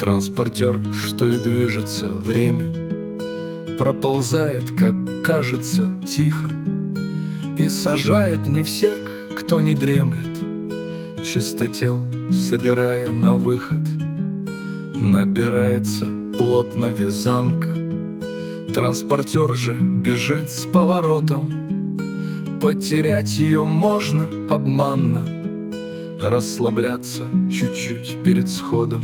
Транспортер, что и движется время, проползает, как кажется, тихо, и сажает не всех, кто не дремлет, чистотел собирая на выход. Набирается плотно вязанка, транспортер же бежит с поворотом. Потерять ее можно обманно, расслабляться чуть-чуть перед сходом.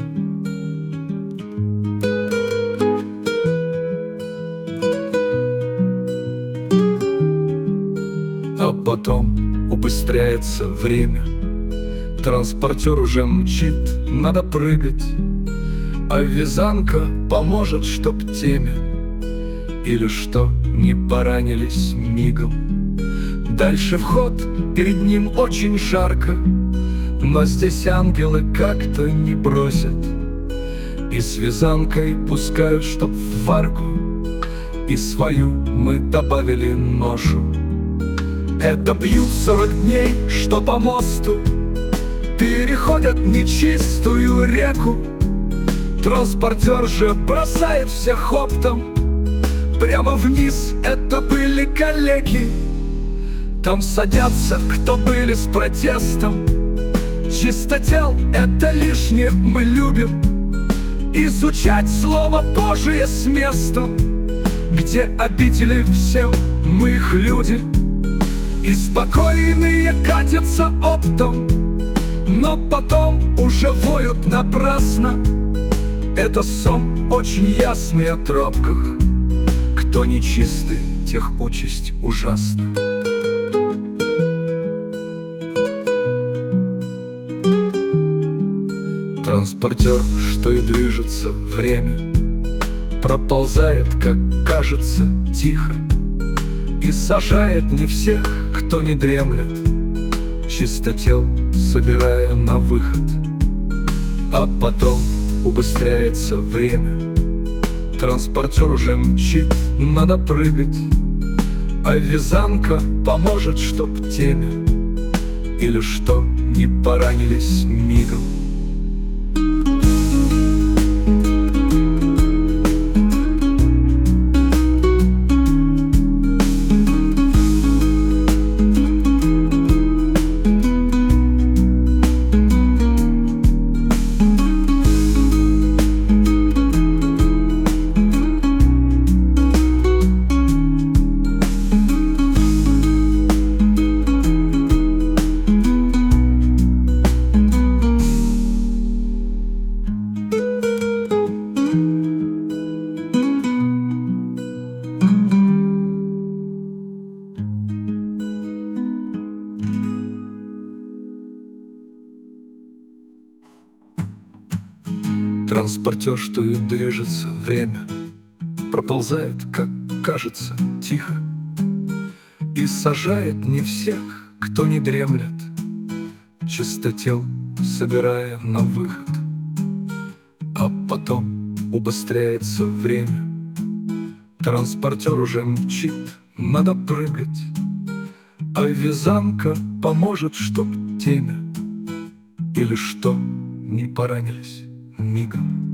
А потом убыстряется время, транспортер уже мчит, надо прыгать, а вязанка поможет, чтоб теме или что не поранились мигом. Дальше вход, перед ним очень жарко, но здесь ангелы как-то не бросят, и с вязанкой пускают, чтоб в арку, и свою мы добавили ношу. Это бьют 40 дней, что по мосту переходят нечистую реку. Транспортер же бросает всех оптом прямо вниз, это были коллеги. Там садятся, кто были с протестом. Чистотел — это лишнее, мы любим изучать Слово Божие с местом, где обители всем мы их люди, и спокойные катятся оптом, но потом уже воют напрасно. Это сон очень ясный о тропках, кто нечистый, тех участь ужасна. Транспортер, что и движется время, проползает, как кажется, тихо, и сажает не всех, кто не дремлет, чистотел собирая на выход. А потом убыстряется время, транспортер уже мчит, надо прыгать, а вязанка поможет, чтоб теме или что не поранились мигом. Транспортер, что и движется время, проползает, как кажется, тихо, и сажает не всех, кто не дремлет, чистотел собирая на выход. А потом убыстряется время, транспортер уже мчит, надо прыгать, а вязанка поможет, чтоб теме или что не поранились мигом.